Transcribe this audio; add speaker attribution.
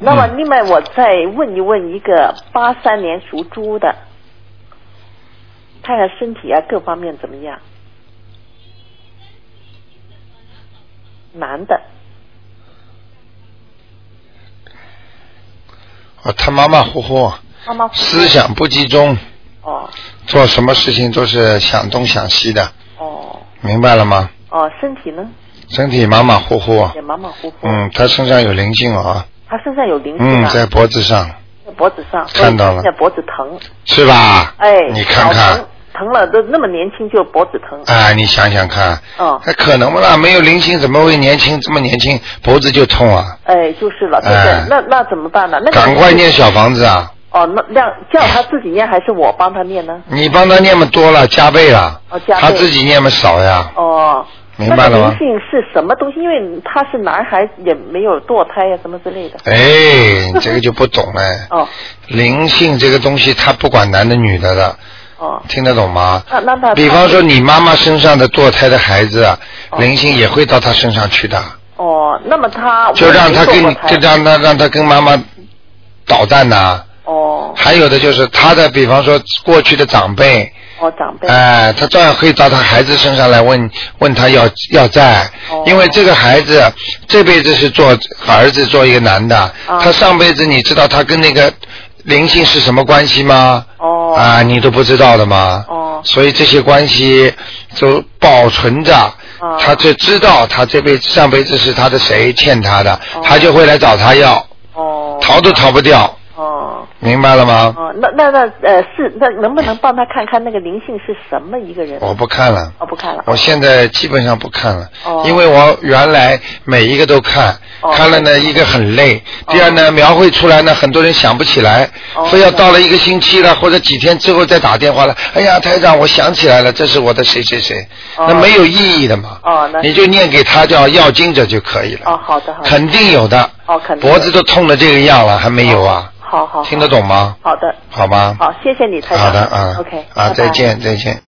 Speaker 1: 那么另外我再问一问一个83年属猪的，看看身体啊各方面怎么样。男的。
Speaker 2: 他马马虎虎，思想不集中。
Speaker 1: 哦。
Speaker 2: 做什么事情都是想东想西的。
Speaker 1: 哦。
Speaker 2: 明白了吗？
Speaker 1: 哦，身体呢？
Speaker 2: 身体马马虎虎。
Speaker 1: 也马马虎虎。
Speaker 2: 他身上有灵性啊。
Speaker 1: 他身上有灵性啊。
Speaker 2: 在脖子上。
Speaker 1: 在脖子上。
Speaker 2: 看到了。
Speaker 1: 在脖子疼。
Speaker 2: 是吧？
Speaker 1: 哎。
Speaker 2: 你看看。
Speaker 1: 疼了，都那么年轻就脖子疼。
Speaker 2: 哎，你想想看。那可能不啦？没有灵性怎么会年轻？这么年轻脖子就痛啊？
Speaker 1: 哎，就是了，对不对？那怎么办呢？
Speaker 2: 赶快念小房子啊！
Speaker 1: 哦，那叫他自己念还是我帮他念呢？
Speaker 2: 你帮他念嘛多了，加倍了。加倍。他自己念嘛少呀。明白了吗？
Speaker 1: 灵性是什么东西？因为他是男孩，也没有堕胎呀，什么之类的。
Speaker 2: 哎，这个就不懂了。灵性这个东西，他不管男的女的的。听得懂吗？比方说你妈妈身上的堕胎的孩子，灵性也会到他身上去的。
Speaker 1: 那么他
Speaker 2: 就让他跟妈妈捣蛋呐。还有的就是他的，比方说过去的长辈。
Speaker 1: 长辈。
Speaker 2: 他照样可以到他孩子身上来问他要债，因为这个孩子这辈子是做儿子，做一个男的，他上辈子你知道他跟那个灵性是什么关系吗？你都不知道的吗？所以这些关系都保存着，他就知道他上辈子是他的谁欠他的，他就会来找他要，逃都逃不掉。明白了吗？
Speaker 1: 那能不能帮他看看那个灵性是什么一个人？
Speaker 2: 我不看了。
Speaker 1: 不看了。
Speaker 2: 我现在基本上不看了，因为我原来每一个都看，看了呢一个很累，第二呢描绘出来呢很多人想不起来，非要到了一个星期了或者几天之后再打电话了，哎呀台长我想起来了，这是我的谁谁谁，那没有意义的嘛。你就念给他叫要经者就可以了。
Speaker 1: 好的。
Speaker 2: 肯定有的。肯定。脖子都痛的这个样了，还没有啊？
Speaker 1: 好。
Speaker 2: 听得懂吗？
Speaker 1: 好的。
Speaker 2: 好吗？
Speaker 1: 好，谢谢你台长。
Speaker 2: 好的啊。
Speaker 1: OK。
Speaker 2: 再见。